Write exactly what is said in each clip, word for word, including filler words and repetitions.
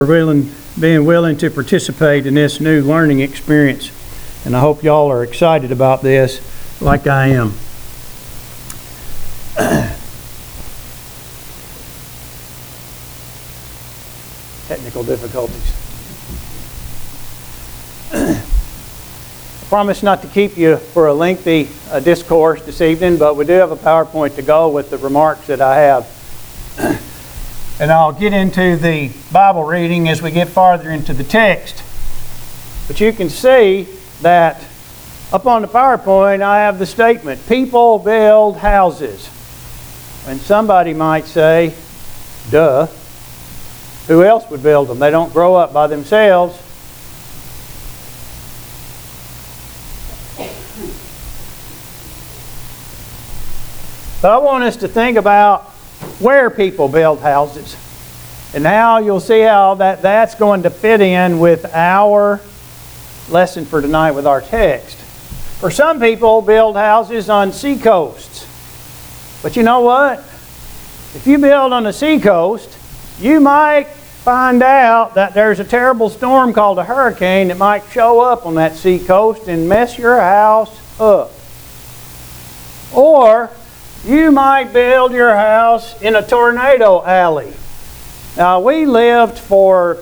willing, being willing to participate in this new learning experience. And I hope y'all are excited about this like I am. Technical difficulties. I promise not to keep you for a lengthy uh, discourse this evening, but we do have a PowerPoint to go with the remarks that I have. And I'll get into the Bible reading as we get farther into the text. But you can see that up on the PowerPoint I have the statement, people build houses. And somebody might say, duh, who else would build them? They don't grow up by themselves. But I want us to think about where people build houses. And now you'll see how that, that's going to fit in with our lesson for tonight with our text. For some people, build houses on sea coasts. But you know what? If you build on a sea coast, you might find out that there's a terrible storm called a hurricane that might show up on that sea coast and mess your house up. Or you might build your house in a tornado alley. Now, we lived for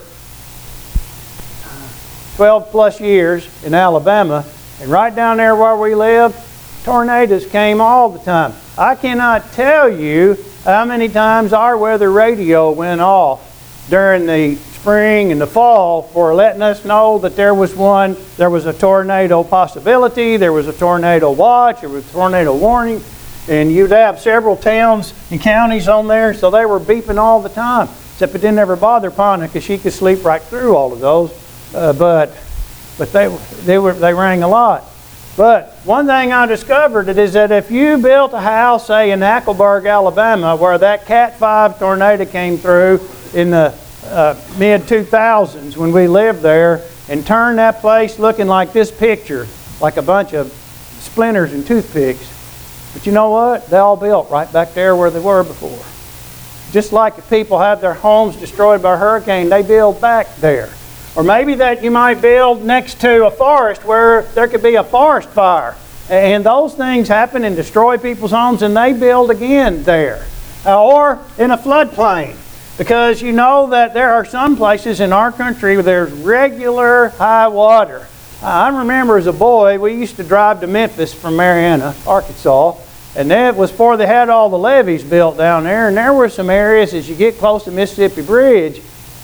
twelve plus years in Alabama, and right down there where we lived, tornadoes came all the time. I cannot tell you how many times our weather radio went off during the spring and the fall for letting us know that there was one, there was a tornado possibility, there was a tornado watch, there was a tornado warning. And you'd have several towns and counties on there, so they were beeping all the time. Except it didn't ever bother Ponna because she could sleep right through all of those. Uh, but but they they were they rang a lot. But one thing I discovered is that if you built a house, say in Hackleburg, Alabama, where that Cat five tornado came through in the uh, mid two thousands when we lived there, and turned that place looking like this picture, like a bunch of splinters and toothpicks. But you know what? They all built right back there where they were before. Just like if people have their homes destroyed by a hurricane, they build back there. Or maybe that you might build next to a forest where there could be a forest fire. And those things happen and destroy people's homes, and they build again there. Or in a floodplain. Because you know that there are some places in our country where there's regular high water. I remember as a boy, we used to drive to Memphis from Marianna, Arkansas, and that was before they had all the levees built down there, and there were some areas as you get close to Mississippi Bridge,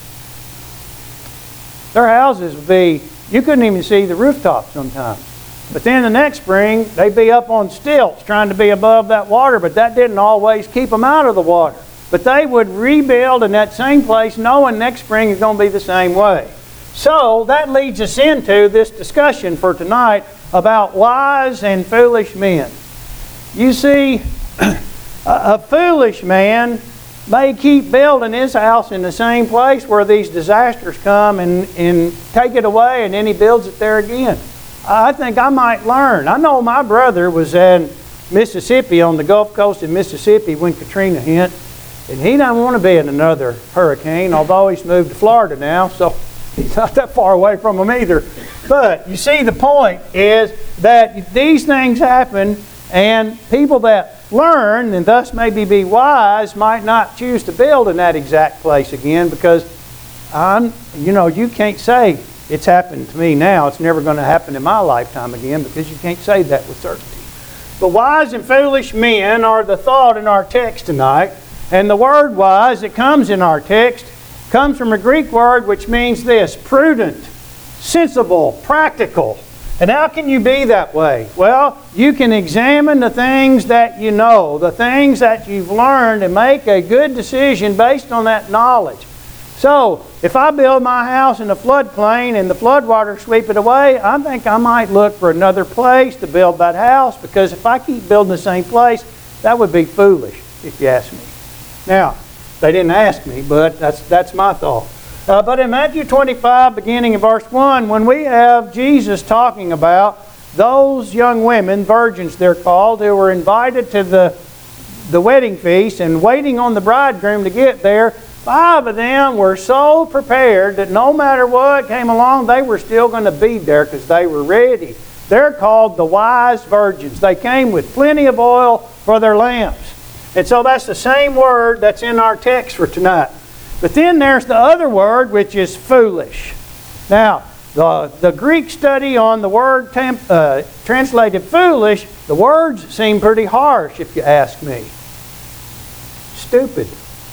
their houses would be, you couldn't even see the rooftop sometimes. But then the next spring, they'd be up on stilts trying to be above that water, but that didn't always keep them out of the water. But they would rebuild in that same place knowing next spring is going to be the same way. So that leads us into this discussion for tonight about wise and foolish men. You see, a foolish man may keep building his house in the same place where these disasters come and, and take it away, and then he builds it there again. I think I might learn. I know my brother was in Mississippi, on the Gulf Coast of Mississippi when Katrina hit, and he doesn't want to be in another hurricane, although he's moved to Florida now, so he's not that far away from them either. But you see, the point is that these things happen, and people that learn and thus maybe be wise might not choose to build in that exact place again, because I'm, you know, you can't say it's happened to me now, it's never going to happen in my lifetime again, because you can't say that with certainty. But wise and foolish men are the thought in our text tonight, and the word wise that comes in our text comes from a Greek word which means this: prudent, sensible, practical. And how can you be that way? Well, you can examine the things that you know, the things that you've learned, and make a good decision based on that knowledge. So, if I build my house in a floodplain and the floodwaters sweep it away, I think I might look for another place to build that house, because if I keep building the same place, that would be foolish, if you ask me. Now, they didn't ask me, but that's, that's my thought. Uh, but in Matthew twenty-five, beginning in verse one, when we have Jesus talking about those young women, virgins they're called, who were invited to the, the wedding feast and waiting on the bridegroom to get there, five of them were so prepared that no matter what came along, they were still going to be there because they were ready. They're called the wise virgins. They came with plenty of oil for their lamps. And so that's the same word that's in our text for tonight. But then there's the other word, which is foolish. Now, the, the Greek study on the word temp, uh, translated foolish, the words seem pretty harsh if you ask me. Stupid.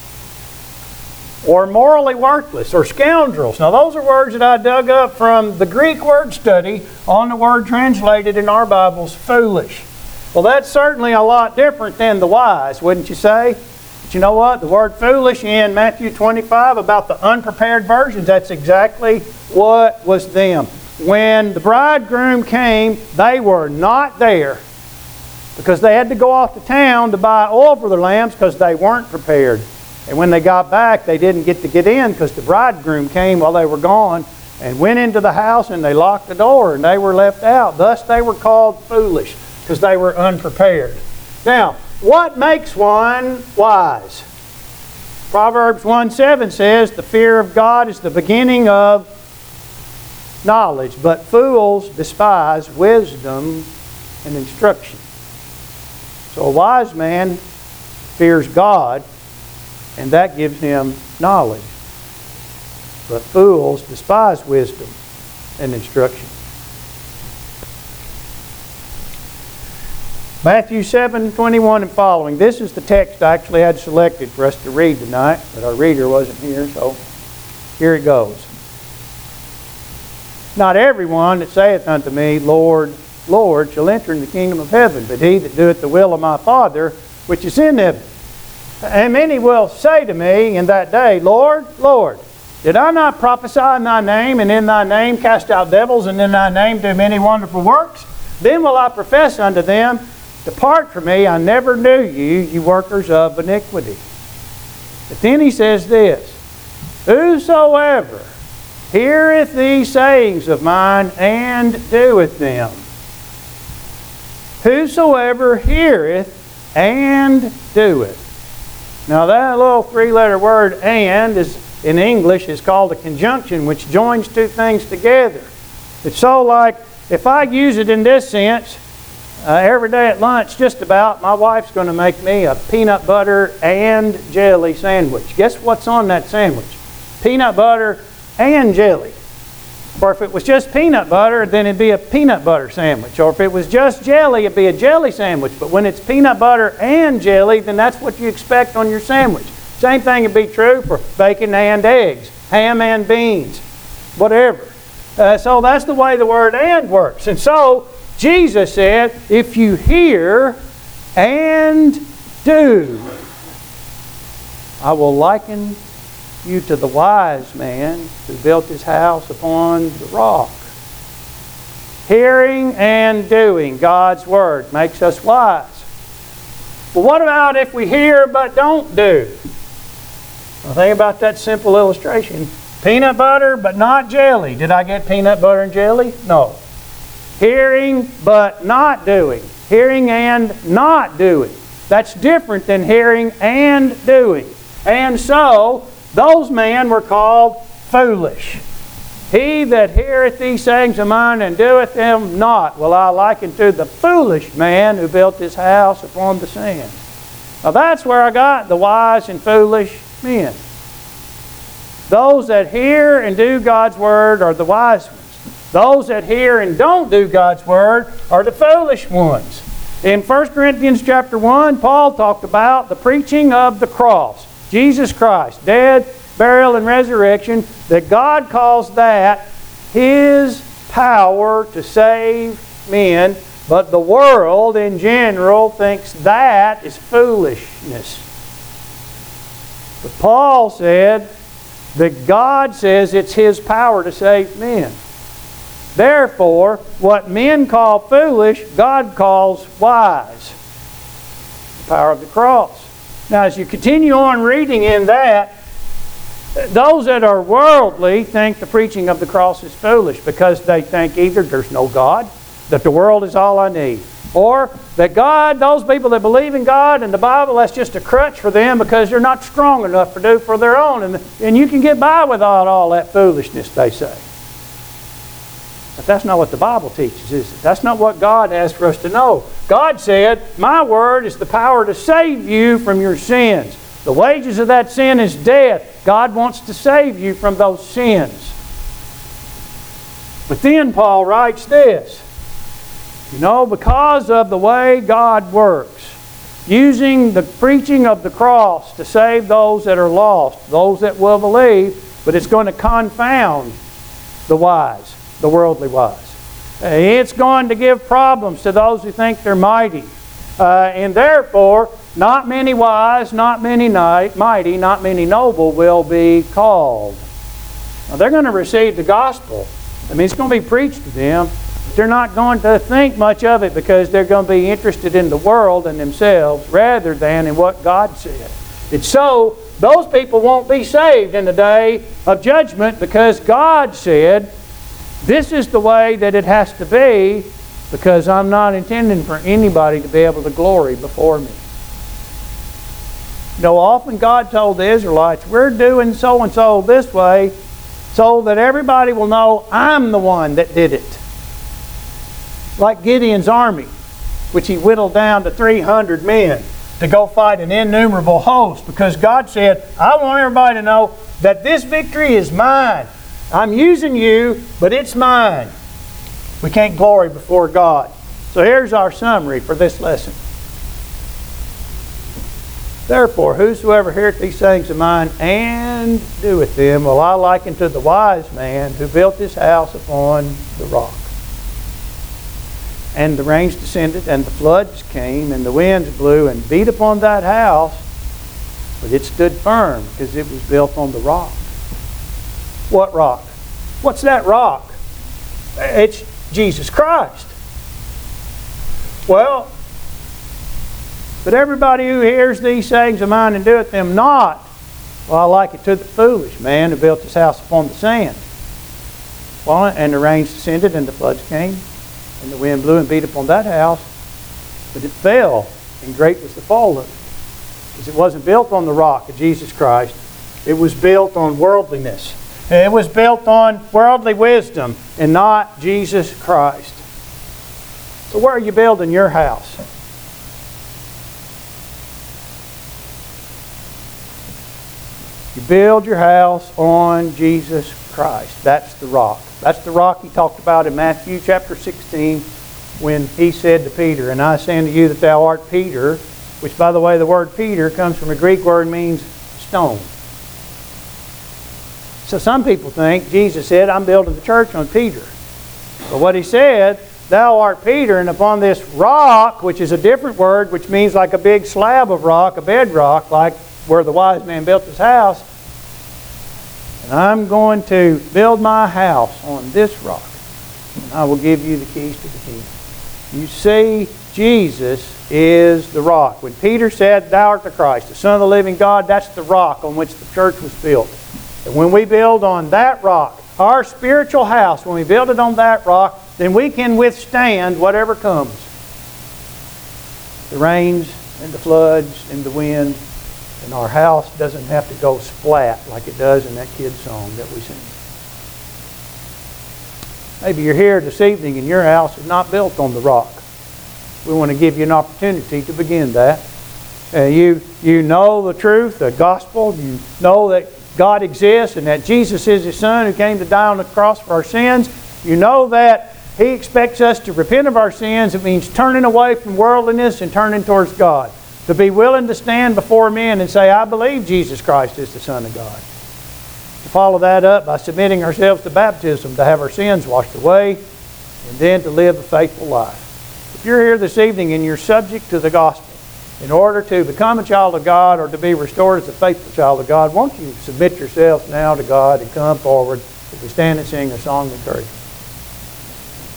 Or morally worthless, or scoundrels. Now those are words that I dug up from the Greek word study on the word translated in our Bibles, foolish. Well, that's certainly a lot different than the wise, wouldn't you say? But you know what? The word foolish in Matthew twenty-five about the unprepared virgins, that's exactly what was them. When the bridegroom came, they were not there because they had to go off to town to buy oil for their lamps because they weren't prepared. And when they got back, they didn't get to get in because the bridegroom came while they were gone and went into the house and they locked the door and they were left out. Thus they were called foolish because they were unprepared. Now, what makes one wise? Proverbs one seven says, the fear of God is the beginning of knowledge, but fools despise wisdom and instruction. So a wise man fears God, and that gives him knowledge. But fools despise wisdom and instruction. Matthew seven twenty-one and following. This is the text I actually had selected for us to read tonight, but our reader wasn't here, so here it goes. Not everyone that saith unto me, Lord, Lord, shall enter in the kingdom of heaven, but he that doeth the will of my Father which is in heaven. And many will say to me in that day, Lord, Lord, did I not prophesy in thy name, and in thy name cast out devils, and in thy name do many wonderful works? Then will I profess unto them, depart from me, I never knew you, you workers of iniquity. But then he says this, whosoever heareth these sayings of mine, and doeth them. Whosoever heareth and doeth. Now that little three-letter word "and" is in English is called a conjunction, which joins two things together. It's so like if I use it in this sense, uh, every day at lunch, just about, my wife's going to make me a peanut butter and jelly sandwich. Guess what's on that sandwich? Peanut butter and jelly. Or if it was just peanut butter, then it'd be a peanut butter sandwich. Or if it was just jelly, it'd be a jelly sandwich. But when it's peanut butter and jelly, then that's what you expect on your sandwich. Same thing would be true for bacon and eggs, ham and beans, whatever. Uh, so that's the way the word "and" works. And so Jesus said, if you hear and do, I will liken you to the wise man who built his house upon the rock. Hearing and doing God's Word makes us wise. But what about if we hear but don't do? Well, think about that simple illustration. Peanut butter but not jelly. Did I get peanut butter and jelly? No. Hearing but not doing. Hearing and not doing. That's different than hearing and doing. And so, those men were called foolish. He that heareth these sayings of mine and doeth them not, will I liken to the foolish man who built his house upon the sand. Now that's where I got the wise and foolish men. Those that hear and do God's Word are the wise ones. Those that hear and don't do God's Word are the foolish ones. In First Corinthians chapter one, Paul talked about the preaching of the cross. Jesus Christ, dead, burial, and resurrection, that God calls that His power to save men, but the world in general thinks that is foolishness. But Paul said that God says it's His power to save men. Therefore, what men call foolish, God calls wise. The power of the cross. Now, as you continue on reading in that, those that are worldly think the preaching of the cross is foolish because they think either there's no God, that the world is all I need, Or that God, those people that believe in God and the Bible, that's just a crutch for them because they're not strong enough to do for their own. And, and you can get by without all that foolishness, they say. But that's not what the Bible teaches, is it? That's not what God has for us to know. God said, my word is the power to save you from your sins. The wages of that sin is death. God wants to save you from those sins. But then Paul writes this. You know, because of the way God works, using the preaching of the cross to save those that are lost, those that will believe, but it's going to confound the wise, the worldly wise. It's going to give problems to those who think they're mighty. Uh, and therefore, not many wise, not many mighty, not many noble will be called. Now, they're going to receive the gospel. I mean, it's going to be preached to them. They're not going to think much of it because they're going to be interested in the world and themselves rather than in what God said. And so, those people won't be saved in the day of judgment because God said, this is the way that it has to be because I'm not intending for anybody to be able to glory before me. You know, often God told the Israelites, we're doing so-and-so this way so that everybody will know I'm the one that did it. Like Gideon's army, which he whittled down to three hundred men to go fight an innumerable host because God said, I want everybody to know that this victory is mine. I'm using you, but it's mine. We can't glory before God. So here's our summary for this lesson. Therefore, whosoever heareth these sayings of mine and doeth them, will I liken to the wise man who built his house upon the rock. And the rains descended, and the floods came, and the winds blew and beat upon that house, but it stood firm because it was built on the rock. What rock? What's that rock? It's Jesus Christ. Well, but everybody who hears these sayings of mine and doeth them not, well, I like it to the foolish man who built his house upon the sand. Well, and the rains descended, and the floods came, and the wind blew and beat upon that house, but it fell, and great was the fall of it. Because it wasn't built on the rock of Jesus Christ. It was built on worldliness. It was built on worldly wisdom and not Jesus Christ. So where are you building your house? You build your house on Jesus Christ. That's the rock. That's the rock he talked about in Matthew chapter sixteen when he said to Peter, and I say unto you that thou art Peter, which by the way the word Peter comes from a Greek word means stone. So some people think Jesus said, I'm building the church on Peter. But what he said, thou art Peter, and upon this rock, which is a different word, which means like a big slab of rock, a bedrock, like where the wise man built his house, and I'm going to build my house on this rock, and I will give you the keys to the kingdom. You see, Jesus is the rock. When Peter said, thou art the Christ, the Son of the living God, that's the rock on which the church was built. And when we build on that rock, our spiritual house, when we build it on that rock, then we can withstand whatever comes. The rains and the floods and the wind. And our house doesn't have to go splat like it does in that kid's song that we sing. Maybe you're here this evening and your house is not built on the rock. We want to give you an opportunity to begin that. Uh, you, you know the truth, the gospel. You know that God exists and that Jesus is His Son who came to die on the cross for our sins. You know that He expects us to repent of our sins. It means turning away from worldliness and turning towards God. To be willing to stand before men and say, I believe Jesus Christ is the Son of God. To follow that up by submitting ourselves to baptism to have our sins washed away and then to live a faithful life. If you're here this evening and you're subject to the gospel, in order to become a child of God or to be restored as a faithful child of God, won't you submit yourself now to God and come forward as we stand and sing a song of encouragement.